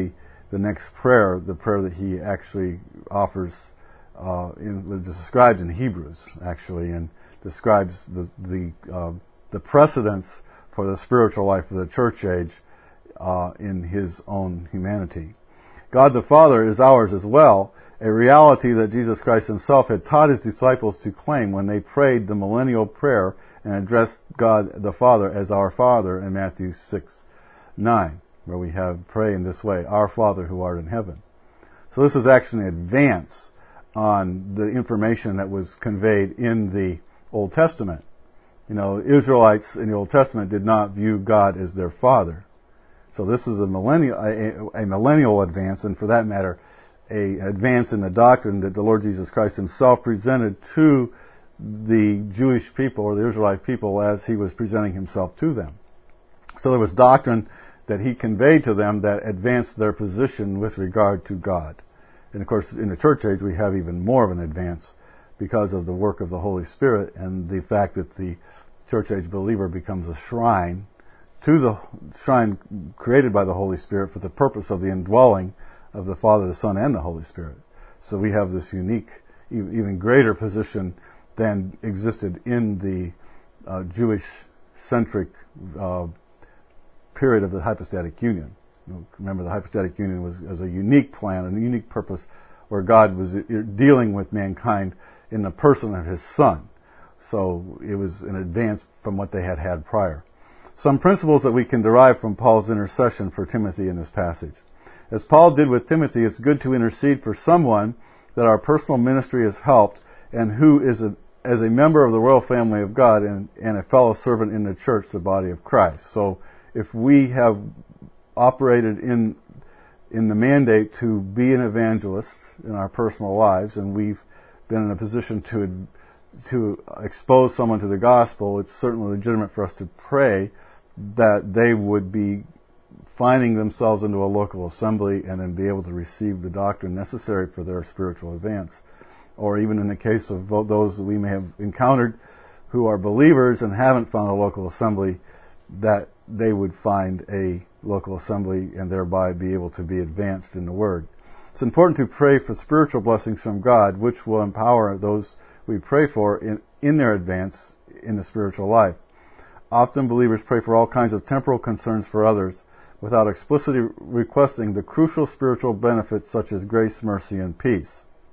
the next prayer, the prayer that he actually offers, was described in Hebrews, actually, and describes the precedence for the spiritual life of the church age in his own humanity. God the Father is ours as well, a reality that Jesus Christ himself had taught his disciples to claim when they prayed the millennial prayer and addressed God the Father as our Father in Matthew 6:9, where we have pray in this way, Our Father who art in heaven. So this is actually an advance on the information that was conveyed in the Old Testament. Israelites in the Old Testament did not view God as their Father. So this is a millennial advance, and for that matter, an advance in the doctrine that the Lord Jesus Christ himself presented to the Jewish people or the Israelite people as he was presenting himself to them. So there was doctrine that he conveyed to them that advanced their position with regard to God. And of course, in the church age, we have even more of an advance because of the work of the Holy Spirit and the fact that the church age believer becomes a shrine created by the Holy Spirit for the purpose of the indwelling of the Father, the Son, and the Holy Spirit. So we have this unique, even greater position than existed in the Jewish-centric period of the hypostatic union. Remember, the hypostatic union was a unique plan and a unique purpose where God was dealing with mankind in the person of his Son. So it was an advance from what they had prior. Some principles that we can derive from Paul's intercession for Timothy in this passage. As Paul did with Timothy, it's good to intercede for someone that our personal ministry has helped and who is as a member of the royal family of God and a fellow servant in the church, the body of Christ. So if we have operated in the mandate to be an evangelist in our personal lives, and we've been in a position to expose someone to the gospel, it's certainly legitimate for us to pray that they would be finding themselves into a local assembly and then be able to receive the doctrine necessary for their spiritual advance. Or even in the case of those that we may have encountered who are believers and haven't found a local assembly, that they would find a local assembly and thereby be able to be advanced in the Word. It's important to pray for spiritual blessings from God, which will empower those we pray for in their advance in the spiritual life. Often believers pray for all kinds of temporal concerns for others without explicitly requesting the crucial spiritual benefits such as grace, mercy, and peace.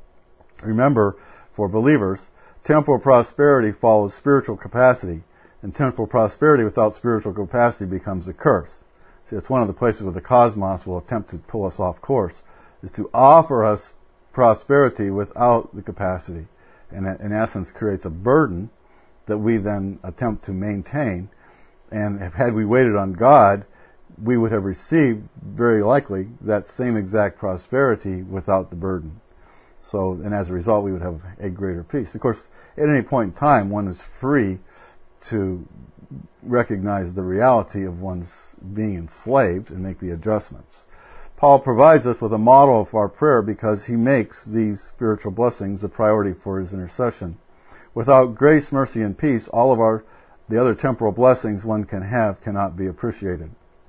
Remember, for believers, temporal prosperity follows spiritual capacity, and temporal prosperity without spiritual capacity becomes a curse. See, it's one of the places where the cosmos will attempt to pull us off course, is to offer us prosperity without the capacity, and that in essence creates a burden that we then attempt to maintain. And had we waited on God, we would have received, very likely, that same exact prosperity without the burden. So, and as a result, we would have a greater peace. Of course, at any point in time, one is free to recognize the reality of one's being enslaved and make the adjustments. Paul provides us with a model of our prayer because he makes these spiritual blessings a priority for his intercession. Without grace, mercy, and peace, all of the other temporal blessings one can have cannot be appreciated.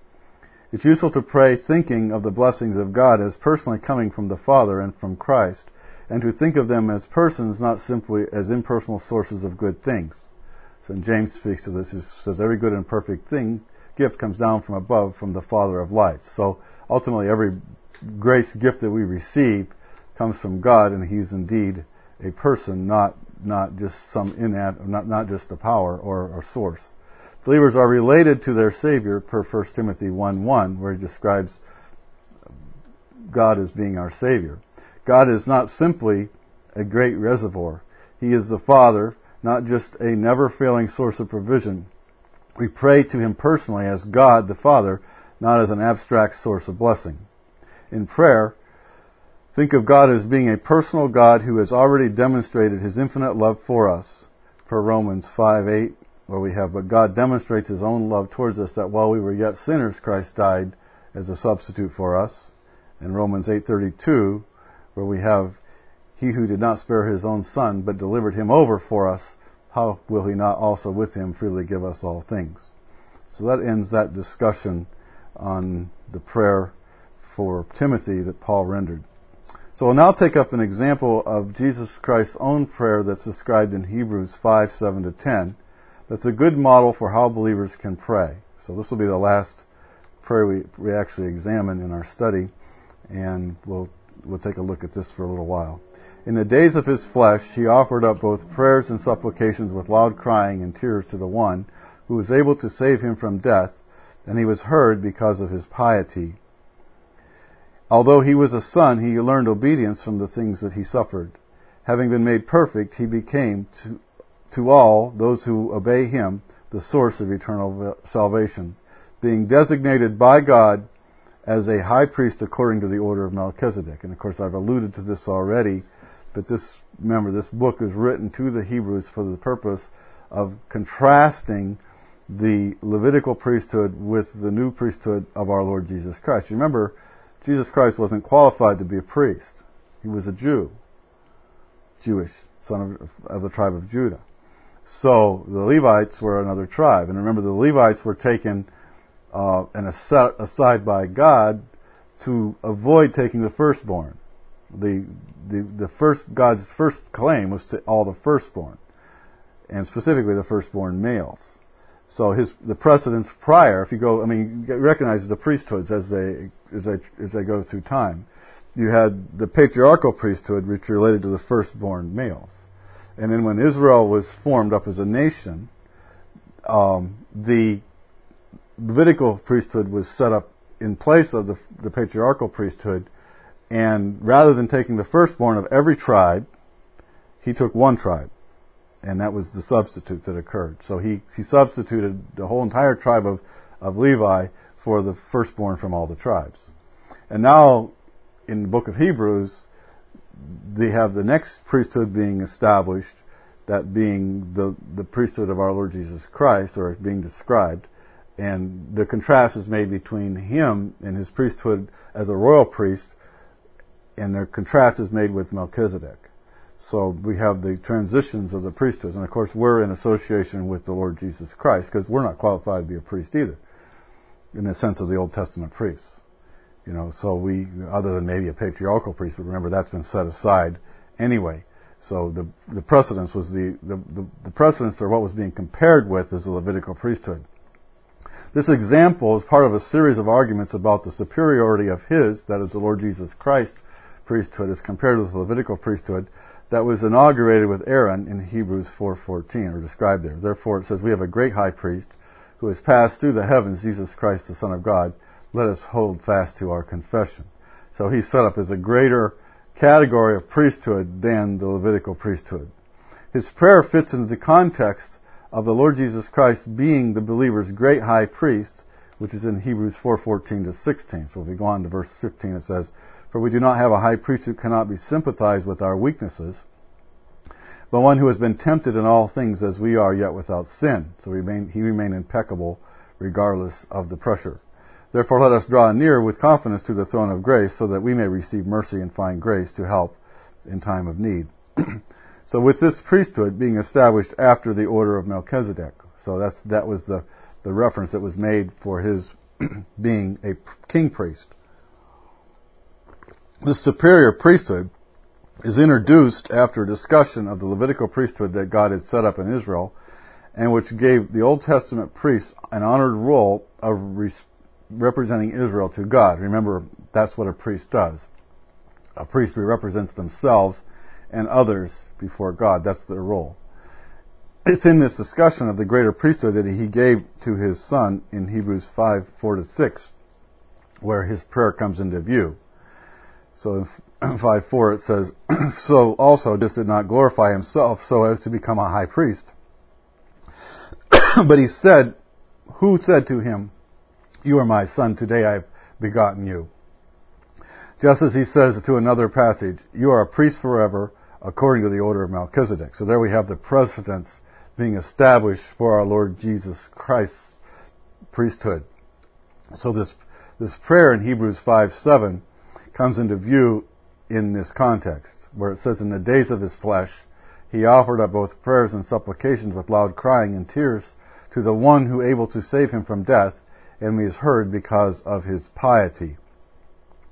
It's useful to pray thinking of the blessings of God as personally coming from the Father and from Christ, and to think of them as persons, not simply as impersonal sources of good things. So James speaks to this. He says, every good and perfect gift comes down from above, from the Father of lights. So ultimately, every grace gift that we receive comes from God, and He's indeed a person, not just not just a power or source. Believers are related to their Savior per 1 Timothy 1:1, where he describes God as being our Savior. God is not simply a great reservoir. He is the Father, not just a never-failing source of provision. We pray to Him personally as God the Father, not as an abstract source of blessing. In prayer, think of God as being a personal God who has already demonstrated His infinite love for us, per Romans 5:8, where we have, but God demonstrates His own love towards us, that while we were yet sinners, Christ died as a substitute for us. In Romans 8:32, where we have, He who did not spare His own Son, but delivered Him over for us, how will He not also with Him freely give us all things? So that ends that discussion on the prayer for Timothy that Paul rendered. So we'll now take up an example of Jesus Christ's own prayer that's described in Hebrews 5:7-10. That's a good model for how believers can pray. So this will be the last prayer we actually examine in our study, and we'll take a look at this for a little while. In the days of his flesh, he offered up both prayers and supplications with loud crying and tears to the one who was able to save him from death, and he was heard because of his piety. Although he was a son, he learned obedience from the things that he suffered. Having been made perfect, he became to all those who obey him the source of eternal salvation, being designated by God as a high priest according to the order of Melchizedek. And of course I've alluded to this already, but remember, this book is written to the Hebrews for the purpose of contrasting the Levitical priesthood with the new priesthood of our Lord Jesus Christ. Remember, Jesus Christ wasn't qualified to be a priest. He was a Jewish, son of the tribe of Judah. So the Levites were another tribe. And remember, the Levites were taken and aside by God to avoid taking the firstborn. God's first claim was to all the firstborn, and specifically the firstborn males. So the precedents prior, if you go, you recognize the priesthoods as they go through time. You had the patriarchal priesthood, which related to the firstborn males, and then when Israel was formed up as a nation, the Levitical priesthood was set up in place of the patriarchal priesthood, and rather than taking the firstborn of every tribe, he took one tribe, and that was the substitute that occurred. So he substituted the whole entire tribe of Levi for the firstborn from all the tribes. And now, in the book of Hebrews, they have the next priesthood being established, that being the priesthood of our Lord Jesus Christ, or being described. And the contrast is made between him and his priesthood as a royal priest, and the contrast is made with Melchizedek. So we have the transitions of the priesthoods, and of course we're in association with the Lord Jesus Christ, because we're not qualified to be a priest either, in the sense of the Old Testament priests. So we, other than maybe a patriarchal priest, but remember that's been set aside anyway. So the precedence was the precedence, or what was being compared with, is the Levitical priesthood. This example is part of a series of arguments about the superiority of his, that is the Lord Jesus Christ, priesthood as compared with the Levitical priesthood that was inaugurated with Aaron in Hebrews 4:14, or described there. Therefore it says, we have a great high priest who has passed through the heavens, Jesus Christ, the Son of God. Let us hold fast to our confession. So he's set up as a greater category of priesthood than the Levitical priesthood. His prayer fits into the context of the Lord Jesus Christ being the believer's great high priest, which is in Hebrews 4:14-16. So if we go on to verse 15, it says, for we do not have a high priest who cannot be sympathized with our weaknesses, but one who has been tempted in all things as we are, yet without sin. So he remained impeccable regardless of the pressure. Therefore let us draw near with confidence to the throne of grace, so that we may receive mercy and find grace to help in time of need. So with this priesthood being established after the order of Melchizedek, so that was the reference that was made for his being a king priest. The superior priesthood is introduced after a discussion of the Levitical priesthood that God had set up in Israel, and which gave the Old Testament priests an honored role of representing Israel to God. Remember, that's what a priest does. A priest represents themselves and others before God. That's their role. It's in this discussion of the greater priesthood that he gave to his son in Hebrews 5:4-6, where his prayer comes into view. So in 5:4 it says, so also this did not glorify himself so as to become a high priest. But he said, who said to him, you are my son, today I have begotten you. Just as he says to another passage, you are a priest forever, according to the order of Melchizedek. So there we have the precedence being established for our Lord Jesus Christ's priesthood. So this prayer in Hebrews 5:7 comes into view in this context, where it says, in the days of his flesh, he offered up both prayers and supplications with loud crying and tears to the one who able to save him from death, and he is heard because of his piety.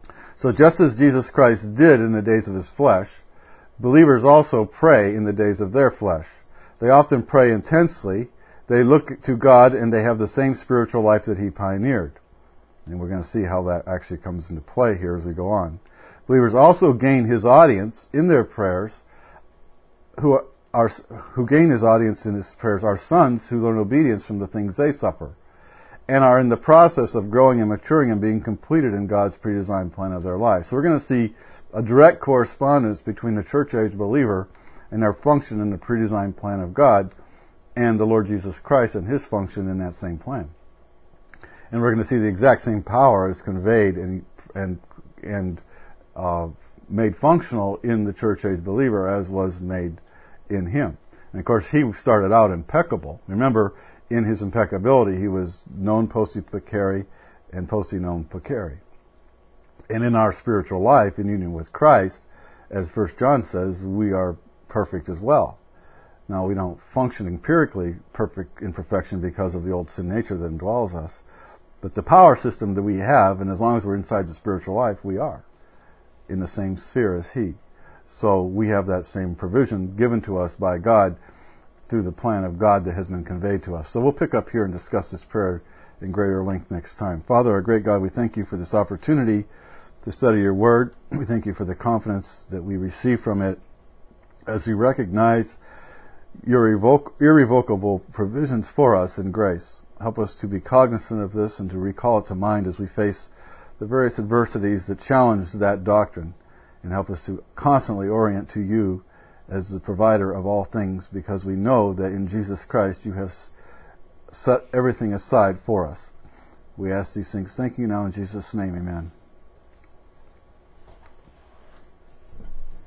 So just as Jesus Christ did in the days of his flesh, believers also pray in the days of their flesh. They often pray intensely. They look to God and they have the same spiritual life that he pioneered. And we're going to see how that actually comes into play here as we go on. Believers also gain his audience in their prayers. Who gain his audience in his prayers are sons who learn obedience from the things they suffer, and are in the process of growing and maturing and being completed in God's pre-designed plan of their life. So we're going to see a direct correspondence between the church age believer and their function in the pre-designed plan of God, and the Lord Jesus Christ and his function in that same plan. And we're going to see the exact same power is conveyed and made functional in the church age believer as was made in him. And of course, he started out impeccable. Remember, in his impeccability, he was non posti peccare and posti non peccare. And in our spiritual life, in union with Christ, as 1 John says, we are perfect as well. Now, we don't function empirically perfect in perfection because of the old sin nature that indwells us. But the power system that we have, and as long as we're inside the spiritual life, we are in the same sphere as he. So we have that same provision given to us by God through the plan of God that has been conveyed to us. So we'll pick up here and discuss this prayer in greater length next time. Father, our great God, we thank you for this opportunity to study your word. We thank you for the confidence that we receive from it as we recognize your irrevocable provisions for us in grace. Help us to be cognizant of this and to recall it to mind as we face the various adversities that challenge that doctrine, and help us to constantly orient to you as the provider of all things, because we know that in Jesus Christ you have set everything aside for us. We ask these things thanking you now in Jesus' name, amen.